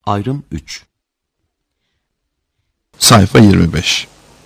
Ayrım 3. Sayfa 25.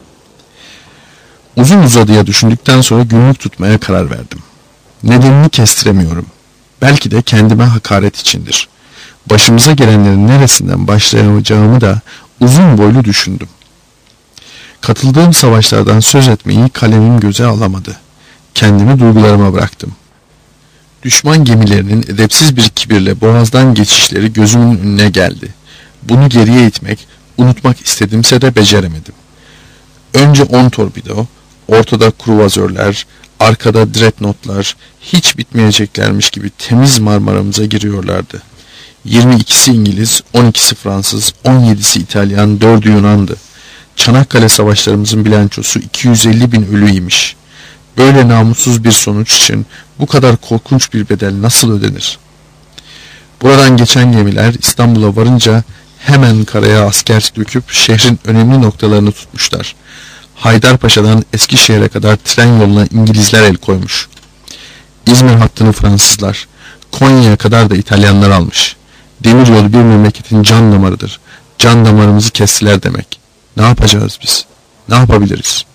Uzun uzadıya düşündükten sonra günlük tutmaya karar verdim. Nedenini kestiremiyorum. Belki de kendime hakaret içindir. Başımıza gelenlerin neresinden başlayacağımı da uzun boylu düşündüm. Katıldığım savaşlardan söz etmeyi kalemim göze alamadı. Kendimi duygularıma bıraktım. Düşman gemilerinin edepsiz bir kibirle boğazdan geçişleri gözümün önüne geldi. Bunu geriye itmek, unutmak istedimse de beceremedim. Önce 10 torpido, ortada kruvazörler, arkada dreadnoughtlar hiç bitmeyeceklermiş gibi temiz Marmara'mıza giriyorlardı. 22'si İngiliz, 12'si Fransız, 17'si İtalyan, 4'ü Yunan'dı. Çanakkale savaşlarımızın bilançosu 250.000 ölüymiş. Böyle namussuz bir sonuç için bu kadar korkunç bir bedel nasıl ödenir? Buradan geçen gemiler İstanbul'a varınca hemen karaya asker döküp şehrin önemli noktalarını tutmuşlar. Haydarpaşa'dan Eskişehir'e kadar tren yoluna İngilizler el koymuş. İzmir hattını Fransızlar, Konya'ya kadar da İtalyanlar almış. Demiryolu bir memleketin can damarıdır. Can damarımızı kestiler demek. Ne yapacağız biz? Ne yapabiliriz?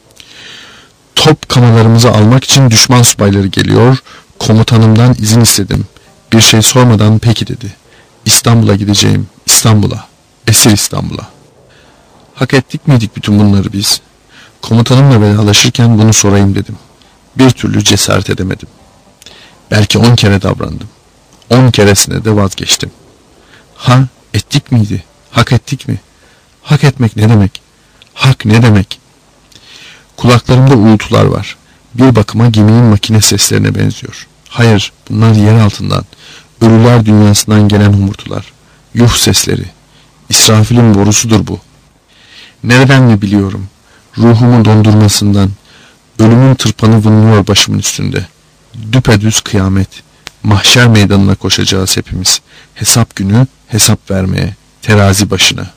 Top kamalarımızı almak için düşman subayları geliyor. Komutanımdan izin istedim. Bir şey sormadan peki dedi. İstanbul'a gideceğim. İstanbul'a. Esir İstanbul'a. Hak ettik miydik bütün bunları biz? Komutanımla vedalaşırken bunu sorayım dedim. Bir türlü cesaret edemedim. Belki 10 kere davrandım. 10 keresine de vazgeçtim. Ha, ettik miydi? Hak ettik mi? Hak etmek ne demek? Hak ne demek? Kulaklarımda uğultular var. Bir bakıma geminin makine seslerine benziyor. Hayır, bunlar yer altından, ölüler dünyasından gelen homurtular. Yuh sesleri. İsrafil'in borusudur bu. Nereden mi biliyorum? Ruhumun dondurmasından. Ölümün tırpanı vınlıyor başımın üstünde. Düpedüz kıyamet. Mahşer meydanına koşacağız hepimiz. Hesap günü, hesap vermeye. Terazi başına.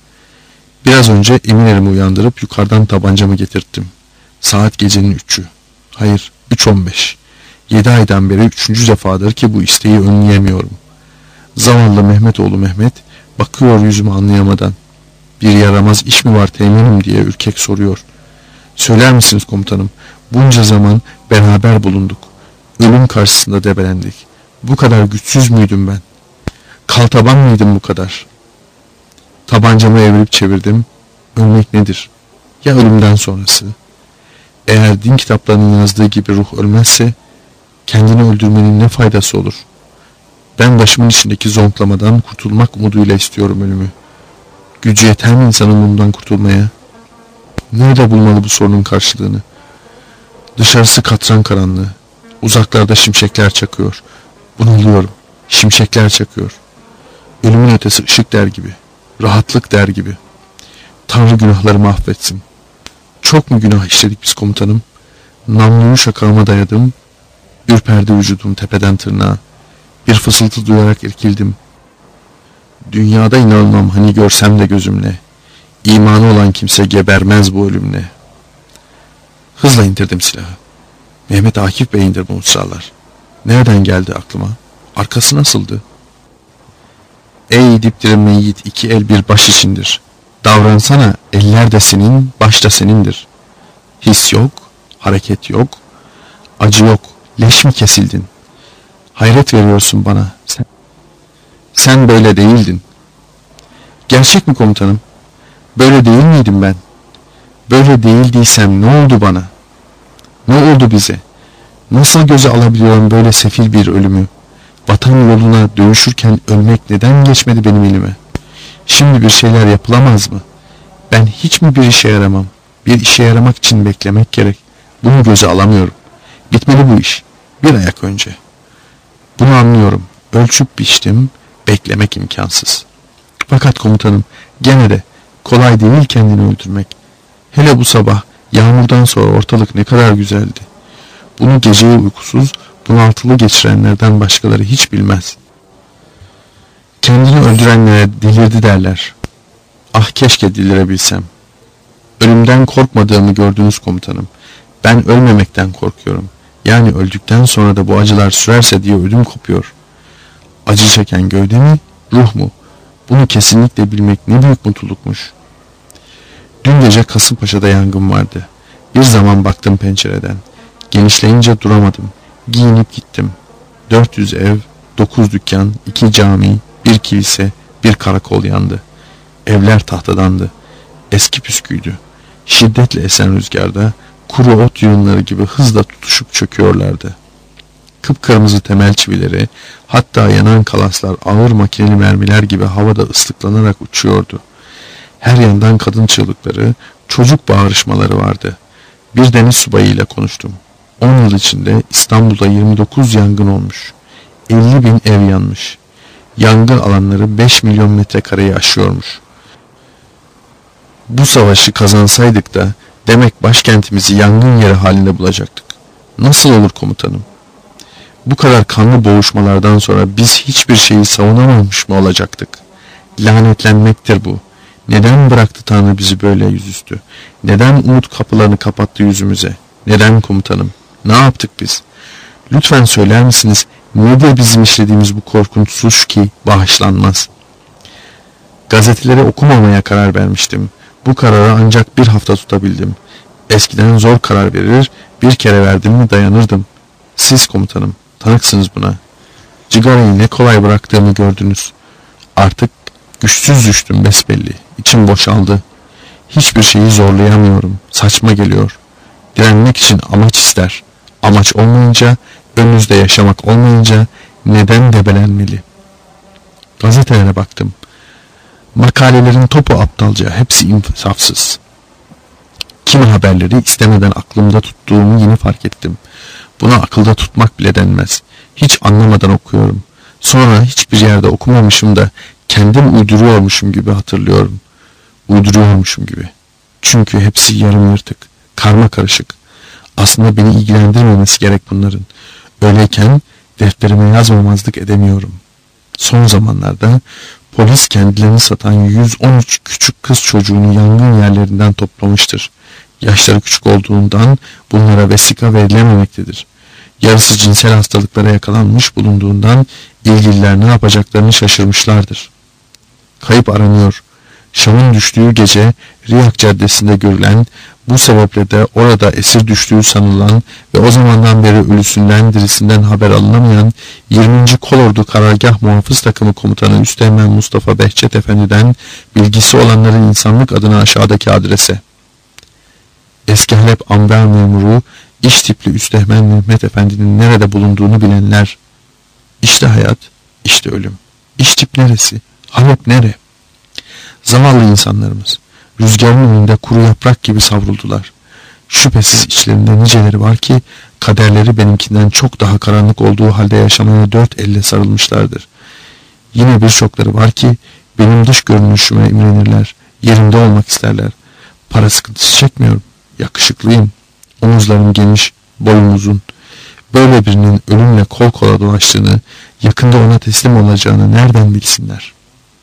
Biraz önce Eminlerimi uyandırıp yukarıdan tabancamı getirttim. Saat gecenin 3'ü. Hayır, 3:15. 7 aydan beri 3. defadır ki bu isteği önleyemiyorum. Zavallı Mehmetoğlu Mehmet bakıyor yüzümü anlayamadan. Bir yaramaz iş mi var teminim diye ürkek soruyor. Söyler misiniz komutanım? Bunca zaman beraber bulunduk. Ölüm karşısında debelendik. Bu kadar güçsüz müydüm ben? Kaltaban mıydım bu kadar? Tabancamı evirip çevirdim. Ölmek nedir? Ya ölümden sonrası? Eğer din kitaplarının yazdığı gibi ruh ölmezse kendini öldürmenin ne faydası olur? Ben başımın içindeki zonklamadan kurtulmak umuduyla istiyorum ölümü. Gücü yeter mi insanın bundan kurtulmaya? Nerede bulmalı bu sorunun karşılığını? Dışarısı katran karanlığı. Uzaklarda şimşekler çakıyor. Bunalıyorum. Şimşekler çakıyor. Ölümün ötesi ışık der gibi. Rahatlık der gibi. Tanrı günahlarımı affetsin. Çok mu günah işledik biz komutanım? Namluyu şakağıma dayadım. Ürperdi vücudum tepeden tırnağa. Bir fısıltı duyarak irkildim. Dünyada inanmam hani görsem de gözümle. İmanı olan kimse gebermez bu ölümle. Hızla indirdim silahı. Mehmet Akif Bey'indir bu mısralar. Nereden geldi aklıma? Arkası nasıldı? Ey dipdirimli yiğit, iki el bir baş içindir. Davransana, eller de senin, baş da senindir. His yok, hareket yok, acı yok, leş mi kesildin? Hayret veriyorsun bana, sen böyle değildin. Gerçek mi komutanım? Böyle değil miydim ben? Böyle değildiysem ne oldu bana? Ne oldu bize? Nasıl göze alabiliyorum böyle sefil bir ölümü? Vatan yoluna dövüşürken ölmek neden geçmedi benim elime? Şimdi bir şeyler yapılamaz mı? Ben hiç mi bir işe yaramam? Bir işe yaramak için beklemek gerek. Bunu göze alamıyorum. Bitmeli bu iş. Bir ayak önce. Bunu anlıyorum. Ölçüp biçtim. Beklemek imkansız. Fakat komutanım gene de kolay değil kendini öldürmek. Hele bu sabah yağmurdan sonra ortalık ne kadar güzeldi. Bunu geceyi uykusuz, bunaltılı geçirenlerden başkaları hiç bilmez. Kendini öldürenlere delirdi derler. Ah keşke delirebilsem. Ölümden korkmadığımı gördünüz komutanım. Ben ölmemekten korkuyorum. Yani öldükten sonra da bu acılar sürerse diye ödüm kopuyor. Acı çeken gövde mi, ruh mu? Bunu kesinlikle bilmek ne büyük mutlulukmuş. Dün gece Kasımpaşa'da yangın vardı. Bir zaman baktım pencereden. Genişleyince duramadım. Giyinip gittim. 400 ev, 9 dükkan, 2 cami, 1 kilise, 1 karakol yandı. Evler tahtadandı. Eski püsküydü. Şiddetle esen rüzgarda kuru ot yığınları gibi hızla tutuşup çöküyorlardı. Kıpkırmızı temel çivileri, hatta yanan kalaslar ağır makineli mermiler gibi havada ıslıklanarak uçuyordu. Her yandan kadın çığlıkları, çocuk bağırışmaları vardı. Bir deniz subayıyla konuştum. 10 yıl içinde İstanbul'da 29 yangın olmuş. 50 bin ev yanmış. Yangın alanları 5 milyon metrekareyi aşıyormuş. Bu savaşı kazansaydık da demek başkentimizi yangın yeri halinde bulacaktık. Nasıl olur komutanım? Bu kadar kanlı boğuşmalardan sonra biz hiçbir şeyi savunamamış mı olacaktık? Lanetlenmektir bu. Neden bıraktı Tanrı bizi böyle yüzüstü? Neden umut kapılarını kapattı yüzümüze? Neden komutanım? Ne yaptık biz? Lütfen söyler misiniz, nedir bizim işlediğimiz bu korkunç suç ki bağışlanmaz? Gazeteleri okumamaya karar vermiştim. Bu kararı ancak bir hafta tutabildim. Eskiden zor karar verir, bir kere verdim mi dayanırdım. Siz komutanım, tanıksınız buna. Cigarayı ne kolay bıraktığımı gördünüz. Artık güçsüz düştüm besbelli. İçim boşaldı. Hiçbir şeyi zorlayamıyorum. Saçma geliyor. Direnmek için amaç ister. Amaç olmayınca, önünüzde yaşamak olmayınca neden debelenmeli? Gazetelere baktım. Makalelerin topu aptalca, hepsi insafsız. Kimi haberleri istemeden aklımda tuttuğumu yeni fark ettim. Buna akılda tutmak bile denmez. Hiç anlamadan okuyorum. Sonra hiçbir yerde okumamışım da kendim uyduruyormuşum gibi hatırlıyorum. Uyduruyormuşum gibi. Çünkü hepsi yarım yırtık, karma karışık. Aslında beni ilgilendirmemesi gerek bunların. Öyleyken defterime yazmamazlık edemiyorum. Son zamanlarda polis kendilerini satan 113 küçük kız çocuğunu yangın yerlerinden toplamıştır. Yaşları küçük olduğundan bunlara vesika verilememektedir. Yarısı cinsel hastalıklara yakalanmış bulunduğundan ilgililer ne yapacaklarını şaşırmışlardır. Kayıp aranıyor. Şam'ın düştüğü gece Riyak Caddesi'nde görülen, bu sebeple de orada esir düştüğü sanılan ve o zamandan beri ölüsünden dirisinden haber alınamayan 20. Kolordu Karargah Muhafız Takımı Komutanı Üsteğmen Mustafa Behçet Efendi'den bilgisi olanların insanlık adına aşağıdaki adrese: Eski Halep Amber Memuru İş tipli Üsteğmen Mehmet Efendi'nin nerede bulunduğunu bilenler. İşte hayat, işte ölüm. İş tip neresi? Halep nere? Zavallı insanlarımız rüzgarın önünde kuru yaprak gibi savruldular. Şüphesiz içlerinde niceleri var ki kaderleri benimkinden çok daha karanlık olduğu halde yaşamaya dört elle sarılmışlardır. Yine birçokları var ki benim dış görünüşüme imrenirler, yerimde olmak isterler. Para sıkıntısı çekmiyorum, yakışıklıyım, omuzlarım geniş, boyum uzun. Böyle birinin ölümle kol kola dolaştığını, yakında ona teslim olacağını nereden bilsinler?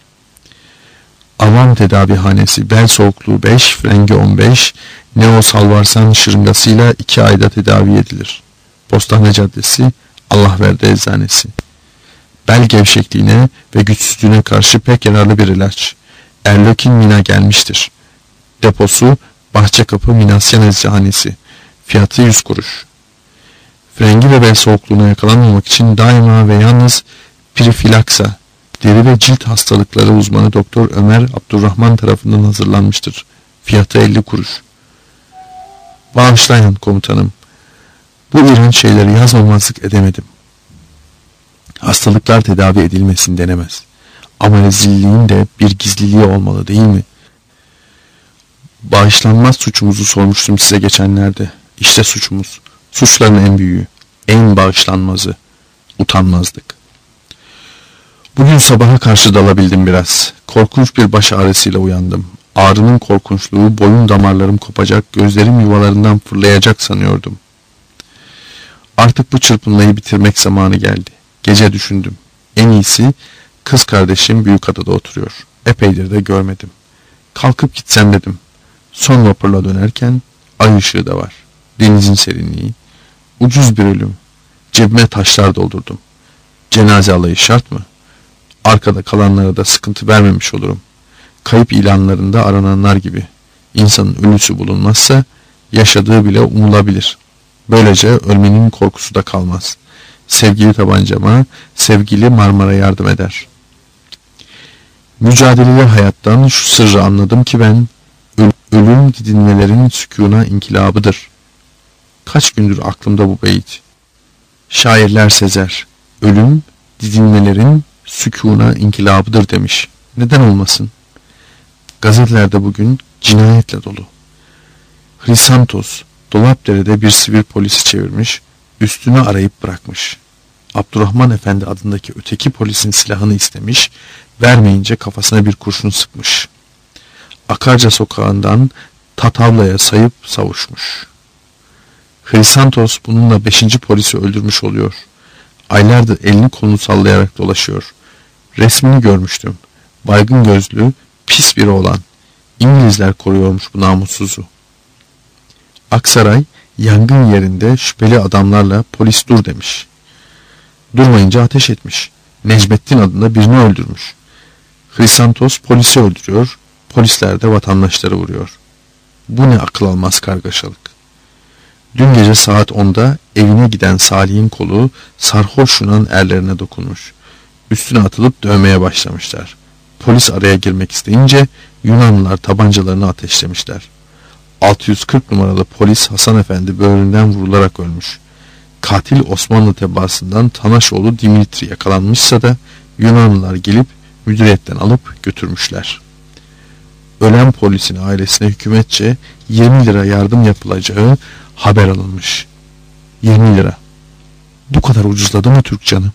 Avam tedavihanesi bel soğukluğu 5, frengi 15, neosalvarsan şırıngasıyla 2 ayda tedavi edilir. Postane Caddesi, Allahverdi Eczanesi. Bel gevşekliğine ve güçsüzlüğüne karşı pek yararlı bir ilaç. Erlokin Mina gelmiştir. Deposu Bahçekapı Minasyan Eczanesi. Fiyatı 100 kuruş. Frengi ve bel soğukluğuna yakalanmamak için daima ve yalnız pirifilaksa, deri ve cilt hastalıkları uzmanı Doktor Ömer Abdurrahman tarafından hazırlanmıştır. Fiyatı 50 kuruş. Bağışlayın komutanım. Bu iğrenç şeyleri yazmamazlık edemedim. Hastalıklar tedavi edilmesin denemez. Ama rezilliğin de bir gizliliği olmalı değil mi? Bağışlanmaz suçumuzu sormuştum size geçenlerde. İşte suçumuz. Suçların en büyüğü, en bağışlanmazı. Utanmazlık. Bugün sabaha karşı dalabildim biraz. Korkunç bir baş ağrısıyla uyandım. Ağrının korkunçluğu, boyun damarlarım kopacak, gözlerim yuvalarından fırlayacak sanıyordum. Artık bu çırpınmayı bitirmek zamanı geldi. Gece düşündüm. En iyisi kız kardeşim Büyükada'da oturuyor. Epeydir de görmedim. Kalkıp gitsem dedim. Son vapurla dönerken ay ışığı da var. Denizin serinliği. Ucuz bir ölüm. Cebime taşlar doldurdum. Cenaze alayı şart mı? Arkada kalanlara da sıkıntı vermemiş olurum. Kayıp ilanlarında arananlar gibi. İnsanın ölüsü bulunmazsa yaşadığı bile umulabilir. Böylece ölmenin korkusu da kalmaz. Sevgili tabancama, sevgili Marmara yardım eder. Mücadeleli hayattan şu sırrı anladım ki ben, ölüm didinmelerin sükûna inkılabıdır. Kaç gündür aklımda bu beyit. Şairler sezer, ölüm didinmelerin sükûna inkılabıdır demiş. Neden olmasın? Gazetelerde bugün cinayetle dolu. Hrisantos, Dolapdere'de bir sivil polisi çevirmiş, üstünü arayıp bırakmış. Abdurrahman Efendi adındaki öteki polisin silahını istemiş, vermeyince kafasına bir kurşun sıkmış. Akarca sokağından Tatavla'ya sayıp savuşmuş. Hrisantos bununla 5. polisi öldürmüş oluyor. Aylardır elini kolunu sallayarak dolaşıyor. Resmini görmüştüm. Baygın gözlü, pis biri olan. İngilizler koruyormuş bu namussuzu. Aksaray, yangın yerinde şüpheli adamlarla polis dur demiş. Durmayınca ateş etmiş. Necmettin adında birini öldürmüş. Hrisantos polisi öldürüyor, polisler de vatandaşları vuruyor. Bu ne akıl almaz kargaşalık. Dün gece saat 10'da evine giden Salih'in kolu sarhoş Yunan erlerine dokunmuş. Üstüne atılıp dövmeye başlamışlar. Polis araya girmek isteyince Yunanlılar tabancalarını ateşlemişler. 640 numaralı polis Hasan Efendi böğründen vurularak ölmüş. Katil Osmanlı tebaasından Tanaşoğlu Dimitri yakalanmışsa da Yunanlılar gelip müdüriyetten alıp götürmüşler. Ölen polisin ailesine hükümetçe 20 lira yardım yapılacağı haber alınmış. 20 lira. Bu kadar ucuzladı mı Türk canı?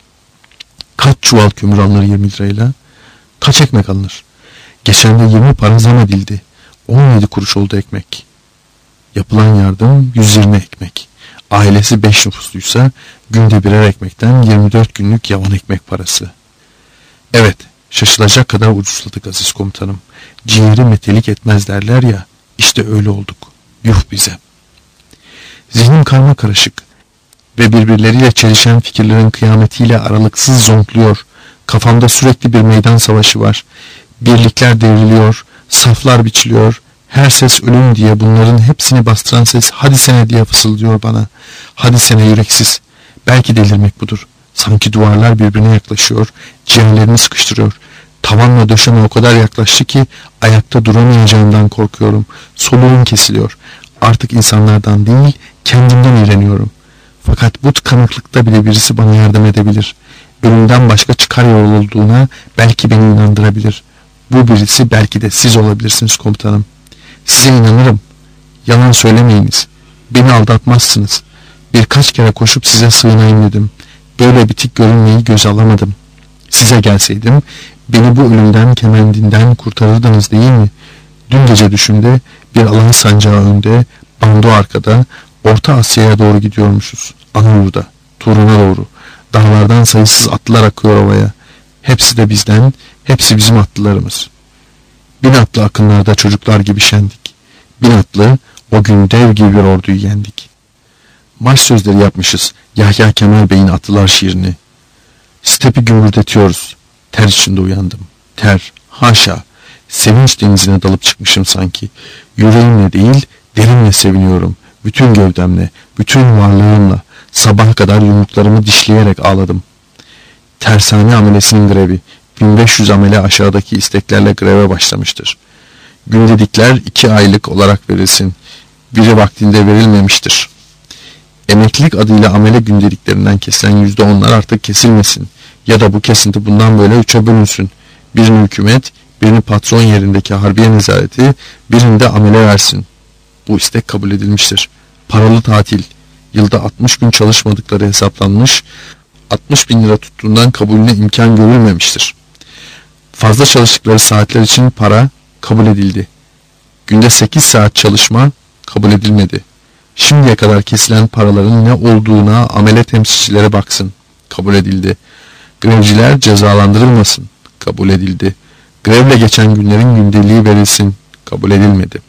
Kaç çuval kömür alınır 20 lirayla? Kaç ekmek alınır? Geçen de 20 para zam edildi. 17 kuruş oldu ekmek. Yapılan yardım 120 ekmek. Ailesi 5 nüfusluysa günde birer ekmekten 24 günlük yavan ekmek parası. Evet, şaşılacak kadar ucuzladık aziz komutanım. Ciğeri metelik etmez derler ya, işte öyle olduk. Yuh bize. Zihnim karma karışık ve birbirleriyle çelişen fikirlerin kıyametiyle aralıksız zonkluyor. Kafamda sürekli bir meydan savaşı var. Birlikler devriliyor, saflar biçiliyor. Her ses ölüm diye bunların hepsini bastıran ses hadi sene diye fısıldıyor bana. Hadi sene yüreksiz. Belki delirmek budur. Sanki duvarlar birbirine yaklaşıyor, ciğerlerimi sıkıştırıyor. Tavanla döşeme o kadar yaklaştı ki ayakta duramayacağımdan korkuyorum. Soluğum kesiliyor. Artık insanlardan değil, kendimden iğreniyorum. Fakat bu tıkanıklıkta bile birisi bana yardım edebilir. Ölümden başka çıkar yol olduğuna belki beni inandırabilir. Bu birisi belki de siz olabilirsiniz komutanım. Size inanırım. Yalan söylemeyiniz. Beni aldatmazsınız. Birkaç kere koşup size sığınayım dedim. Böyle bitik görünmeyi göze alamadım. Size gelseydim beni bu ölümden kemendinden kurtarırdınız değil mi? Dün gece düşümde bir alan sancağı önde, bando arkada, Orta Asya'ya doğru gidiyormuşuz. Anadolu'da, Turan'a doğru. Dağlardan sayısız atlılar akıyor havaya. Hepsi de bizden, hepsi bizim atlılarımız. 1000 atlı akınlarda çocuklar gibi şendik. 1000 atlı o gün dev gibi bir orduyu yendik. Marş sözleri yapmışız Yahya Kemal Bey'in atlılar şiirini. Stepi gümürdetiyoruz. Ter içinde uyandım. Ter, haşa. Sevinç denizine dalıp çıkmışım sanki. Yüreğimle değil, derinle seviniyorum. Bütün gövdemle, bütün varlığımla. Sabaha kadar yumruklarımı dişleyerek ağladım. Tersane amelesinin grevi. 1500 amele aşağıdaki isteklerle greve başlamıştır. Gündedikler 2 aylık olarak verilsin. Biri vaktinde verilmemiştir. Emeklilik adıyla amele gündeliklerinden kesilen %10'lar artık kesilmesin. Ya da bu kesinti bundan böyle 3'e bölünsün. Birini hükümet, birini patron yerindeki harbiye nezareti, birini de amele versin. Bu istek kabul edilmiştir. Paralı tatil. Yılda 60 gün çalışmadıkları hesaplanmış, 60.000 lira tuttuğundan kabulüne imkan görülmemiştir. Fazla çalıştıkları saatler için para kabul edildi. Günde 8 saat çalışma kabul edilmedi. Şimdiye kadar kesilen paraların ne olduğuna amele temsilcilere baksın. Kabul edildi. Grevciler cezalandırılmasın. Kabul edildi. Grevle geçen günlerin gündeliği verilsin. Kabul edilmedi.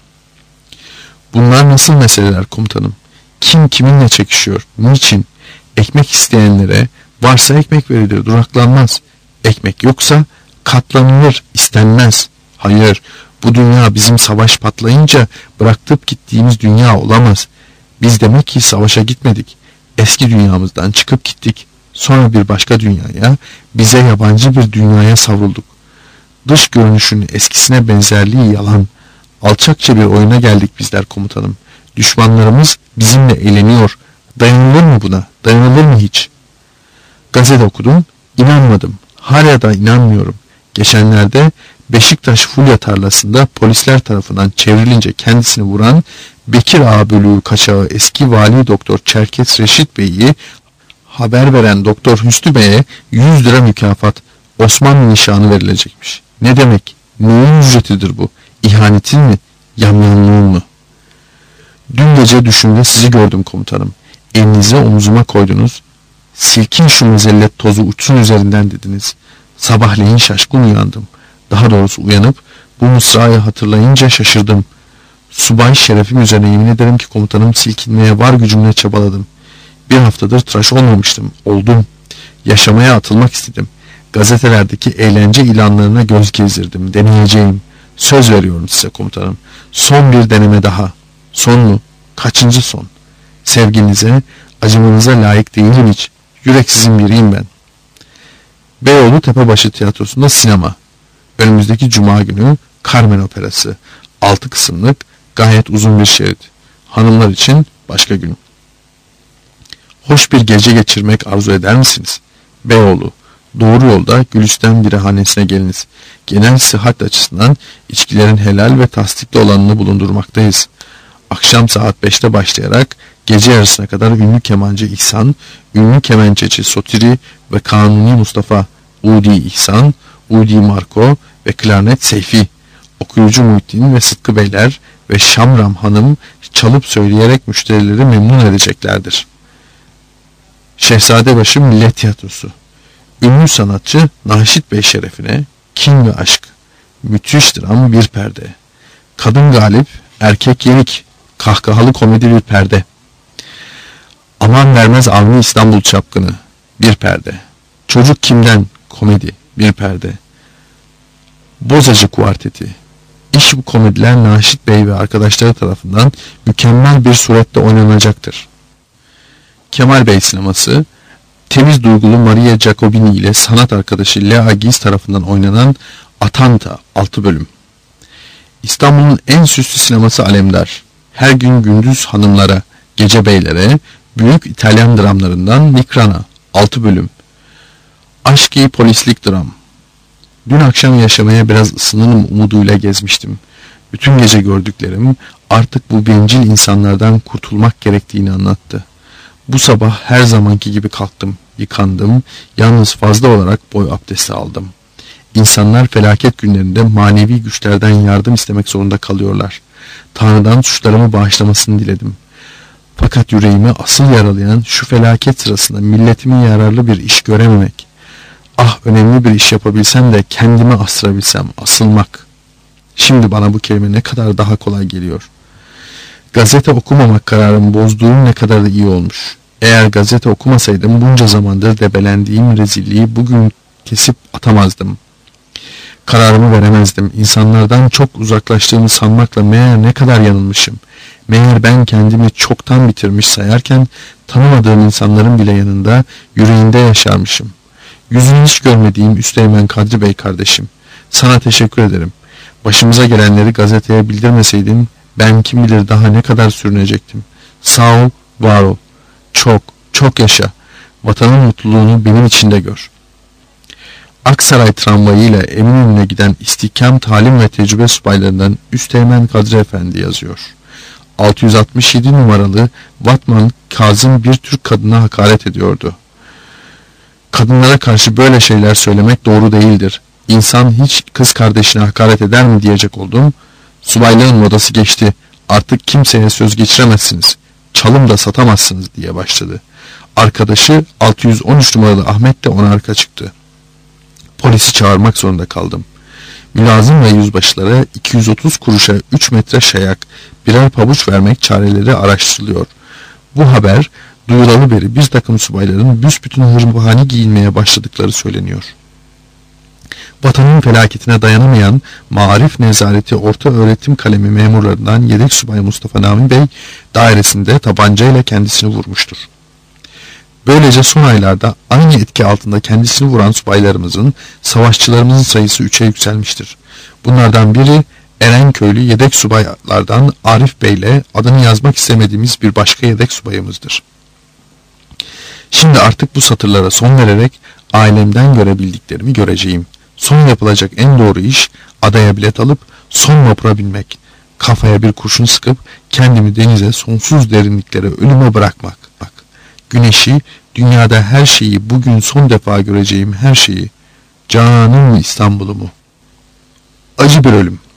Bunlar nasıl meseleler komutanım? Kim kiminle çekişiyor? Niçin? Ekmek isteyenlere varsa ekmek verilir, duraklanmaz. Ekmek yoksa katlanılır, istenmez. Hayır, bu dünya bizim savaş patlayınca bıraktıp gittiğimiz dünya olamaz. Biz demek ki savaşa gitmedik. Eski dünyamızdan çıkıp gittik. Sonra bir başka dünyaya, bize yabancı bir dünyaya savrulduk. Dış görünüşün eskisine benzerliği yalan. Alçakça bir oyuna geldik bizler komutanım. Düşmanlarımız bizimle eğleniyor. Dayanılır mı buna? Dayanılır mı hiç? Gazete okudum. İnanmadım. Hala da inanmıyorum. Geçenlerde Beşiktaş Fulya tarlasında polisler tarafından çevrilince kendisini vuran Bekir Ağa bölüğü kaçağı eski vali doktor Çerkes Reşit Bey'i haber veren doktor Hüsnü Bey'e 100 lira mükafat, Osmanlı nişanı verilecekmiş. Ne demek? Neyin ücretidir bu? İhanetin mi? Yamyamlığın mı? Dün gece düşümde sizi gördüm komutanım. Elinizi omuzuma koydunuz. Silkin şu mezellet tozu uçsun üzerinden dediniz. Sabahleyin şaşkın uyandım. Daha doğrusu uyanıp bu mısrayı hatırlayınca şaşırdım. Subay şerefim üzerine yemin ederim ki komutanım, silkinmeye var gücümle çabaladım. Bir haftadır tıraş olmamıştım. Oldum. Yaşamaya atılmak istedim. Gazetelerdeki eğlence ilanlarına göz gezdirdim. Deneyeceğim. Söz veriyorum size komutanım. Son bir deneme daha. Son mu? Kaçıncı son? Sevginize, acımanıza layık değilim hiç. Yüreksizin biriyim ben. Beyoğlu Tepebaşı Tiyatrosu'nda sinema. Önümüzdeki cuma günü Carmen Operası. 6 kısımlık, gayet uzun bir şerit. Hanımlar için başka gün. Hoş bir gece geçirmek arzu eder misiniz? Beyoğlu. Doğru yolda Gülistan Birahanesi'ne geliniz. Genel sıhhat açısından içkilerin helal ve tasdikli olanını bulundurmaktayız. Akşam saat 5'te başlayarak gece yarısına kadar ünlü kemancı İhsan, ünlü kemençeci Sotiri ve Kanuni Mustafa, Udi İhsan, Udi Marco ve klarnet Seyfi, okuyucu Muhittin ve Sıtkı Beyler ve Şamram Hanım çalıp söyleyerek müşterileri memnun edeceklerdir. Şehzadebaşı Millet Tiyatrosu. Ünlü sanatçı Naşit Bey şerefine kin ve aşk. Müthiş dram bir perde. Kadın galip, erkek yenik. Kahkahalı komedi bir perde. Aman vermez Avni İstanbul çapkını bir perde. Çocuk kimden komedi bir perde. Bozacı kuarteti. İş bu komediler Naşit Bey ve arkadaşları tarafından mükemmel bir suretle oynanacaktır. Kemal Bey sineması, temiz duygulu Maria Giacobini ile sanat arkadaşı Lea Giz tarafından oynanan Atanta 6 bölüm. İstanbul'un en süslü sineması Alemdar. Her gün gündüz hanımlara, gece beylere, büyük İtalyan dramlarından Mikrana 6 bölüm. Aşk-ı polislik dram. Dün akşam yaşamaya biraz ısınırım umuduyla gezmiştim. Bütün gece gördüklerim artık bu bencil insanlardan kurtulmak gerektiğini anlattı. Bu sabah her zamanki gibi kalktım, yıkandım, yalnız fazla olarak boy abdesti aldım. İnsanlar felaket günlerinde manevi güçlerden yardım istemek zorunda kalıyorlar. Tanrı'dan suçlarımı bağışlamasını diledim. Fakat yüreğimi asıl yaralayan şu felaket sırasında milletimin yararlı bir iş görememek. Ah, önemli bir iş yapabilsem de kendimi astırabilsem, asılmak. Şimdi bana bu kelime ne kadar daha kolay geliyor. Gazete okumamak kararımı bozduğum ne kadar da iyi olmuş. Eğer gazete okumasaydım bunca zamandır debelendiğim rezilliği bugün kesip atamazdım. Kararımı veremezdim. İnsanlardan çok uzaklaştığımı sanmakla meğer ne kadar yanılmışım. Meğer ben kendimi çoktan bitirmiş sayarken tanımadığım insanların bile yanında yüreğinde yaşarmışım. Yüzünü hiç görmediğim Üsteğmen Kadri Bey kardeşim, sana teşekkür ederim. Başımıza gelenleri gazeteye bildirmeseydin ben kim bilir daha ne kadar sürünecektim. Sağ ol, var ol. Çok, çok yaşa. Vatanın mutluluğunu benim içinde gör. Aksaray tramvayı ile Eminönü'ne giden istihkam talim ve tecrübe subaylarından Üsteğmen Kadri Efendi yazıyor. 667 numaralı Vatman Kazım bir Türk kadına hakaret ediyordu. Kadınlara karşı böyle şeyler söylemek doğru değildir. İnsan hiç kız kardeşine hakaret eder mi diyecek oldum. Subaylığın modası geçti. Artık kimseye söz geçiremezsiniz. Çalım da satamazsınız diye başladı. Arkadaşı 613 numaralı Ahmet de ona arka çıktı. Polisi çağırmak zorunda kaldım. Mülazım ve yüzbaşılara 230 kuruşa 3 metre şayak, birer pabuç vermek çareleri araştırılıyor. Bu haber duyulalı beri bir takım subayların büsbütün hırmani giyinmeye başladıkları söyleniyor. Vatanın felaketine dayanamayan Maarif Nezareti Orta Öğretim Kalemi memurlarından Yedek Subay Mustafa Nami Bey dairesinde tabancayla kendisini vurmuştur. Böylece son aylarda aynı etki altında kendisini vuran subaylarımızın, savaşçılarımızın sayısı 3'e yükselmiştir. Bunlardan biri Erenköylü yedek subaylardan Arif Bey ile adını yazmak istemediğimiz bir başka yedek subayımızdır. Şimdi artık bu satırlara son vererek ailemden görebildiklerimi göreceğim. Son yapılacak en doğru iş adaya bilet alıp son vapura binmek. Kafaya bir kurşun sıkıp kendimi denize sonsuz derinliklere ölüme bırakmak. Bak, güneşi, dünyada her şeyi, bugün son defa göreceğim her şeyi, canım İstanbul'umu. Acı bir ölüm.